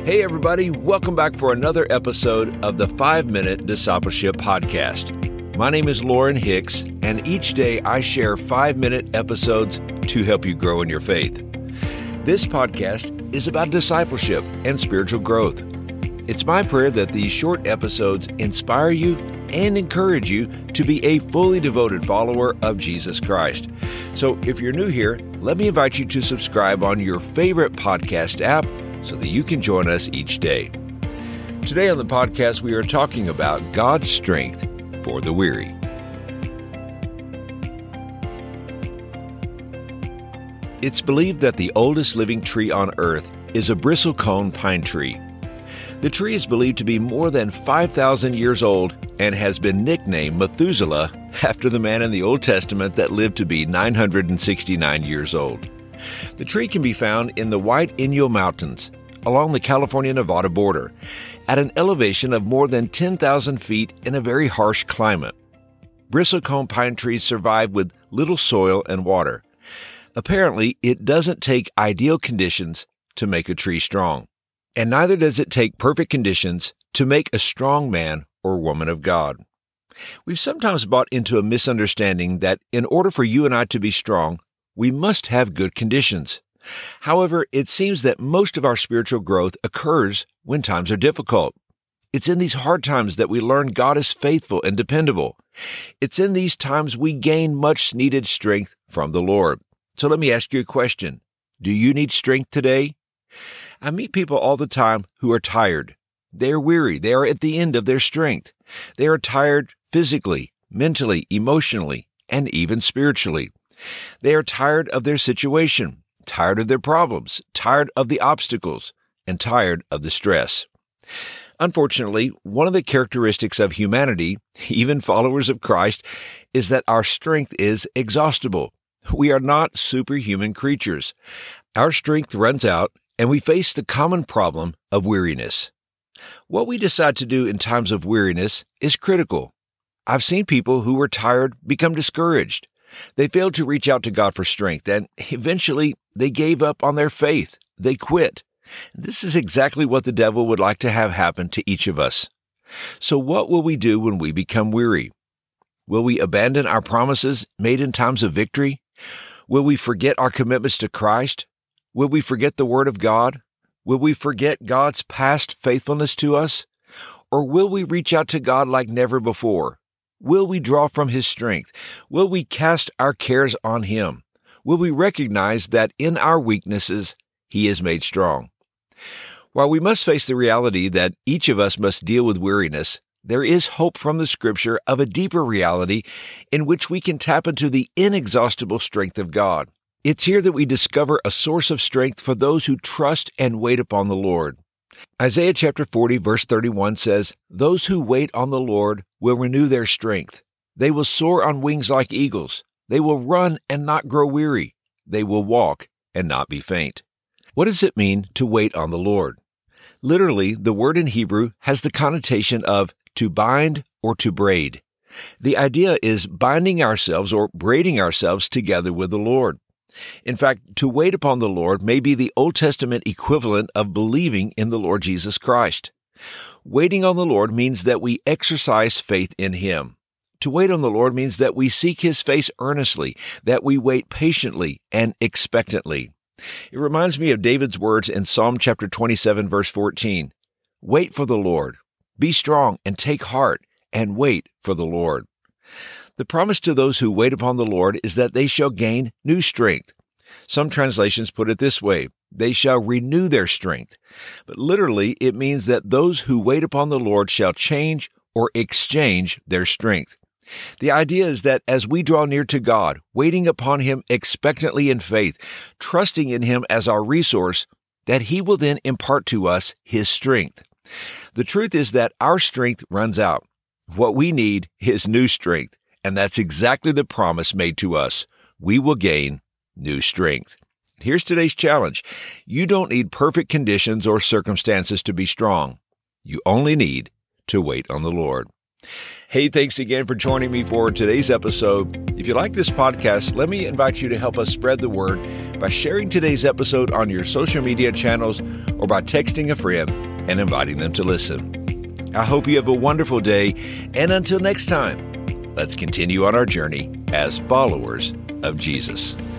Hey everybody, welcome back for another episode of the 5-Minute Discipleship Podcast. My name is Lauren Hicks, and each day I share 5-minute episodes to help you grow in your faith. This podcast is about discipleship and spiritual growth. It's my prayer that these short episodes inspire you and encourage you to be a fully devoted follower of Jesus Christ. So if you're new here, let me invite you to subscribe on your favorite podcast app so that you can join us each day. Today on the podcast, we are talking about God's strength for the weary. It's believed that the oldest living tree on earth is a bristlecone pine tree. The tree is believed to be more than 5,000 years old and has been nicknamed Methuselah after the man in the Old Testament that lived to be 969 years old. The tree can be found in the White Inyo Mountains along the California-Nevada border at an elevation of more than 10,000 feet in a very harsh climate. Bristlecone pine trees survive with little soil and water. Apparently, it doesn't take ideal conditions to make a tree strong, and neither does it take perfect conditions to make a strong man or woman of God. We've sometimes bought into a misunderstanding that in order for you and I to be strong, we must have good conditions. However, it seems that most of our spiritual growth occurs when times are difficult. It's in these hard times that we learn God is faithful and dependable. It's in these times we gain much needed strength from the Lord. So let me ask you a question. Do you need strength today? I meet people all the time who are tired. They are weary. They are at the end of their strength. They are tired physically, mentally, emotionally, and even spiritually. They are tired of their situation, tired of their problems, tired of the obstacles, and tired of the stress. Unfortunately, one of the characteristics of humanity, even followers of Christ, is that our strength is exhaustible. We are not superhuman creatures. Our strength runs out, and we face the common problem of weariness. What we decide to do in times of weariness is critical. I've seen people who were tired become discouraged. They failed to reach out to God for strength, and eventually they gave up on their faith. They quit. This is exactly what the devil would like to have happen to each of us. So what will we do when we become weary? Will we abandon our promises made in times of victory? Will we forget our commitments to Christ? Will we forget the Word of God? Will we forget God's past faithfulness to us? Or will we reach out to God like never before? Will we draw from His strength? Will we cast our cares on Him? Will we recognize that in our weaknesses, He is made strong? While we must face the reality that each of us must deal with weariness, there is hope from the Scripture of a deeper reality in which we can tap into the inexhaustible strength of God. It's here that we discover a source of strength for those who trust and wait upon the Lord. Isaiah chapter 40, verse 31 says, "Those who wait on the Lord will renew their strength. They will soar on wings like eagles. They will run and not grow weary. They will walk and not be faint." What does it mean to wait on the Lord? Literally, the word in Hebrew has the connotation of to bind or to braid. The idea is binding ourselves or braiding ourselves together with the Lord. In fact, to wait upon the Lord may be the Old Testament equivalent of believing in the Lord Jesus Christ. Waiting on the Lord means that we exercise faith in Him. To wait on the Lord means that we seek His face earnestly, that we wait patiently and expectantly. It reminds me of David's words in Psalm chapter 27, verse 14. "Wait for the Lord. Be strong and take heart, and wait for the Lord." The promise to those who wait upon the Lord is that they shall gain new strength. Some translations put it this way, they shall renew their strength. But literally, it means that those who wait upon the Lord shall change or exchange their strength. The idea is that as we draw near to God, waiting upon Him expectantly in faith, trusting in Him as our resource, that He will then impart to us His strength. The truth is that our strength runs out. What we need is new strength. And that's exactly the promise made to us. We will gain new strength. Here's today's challenge. You don't need perfect conditions or circumstances to be strong. You only need to wait on the Lord. Hey, thanks again for joining me for today's episode. If you like this podcast, let me invite you to help us spread the word by sharing today's episode on your social media channels or by texting a friend and inviting them to listen. I hope you have a wonderful day, and until next time, let's continue on our journey as followers of Jesus.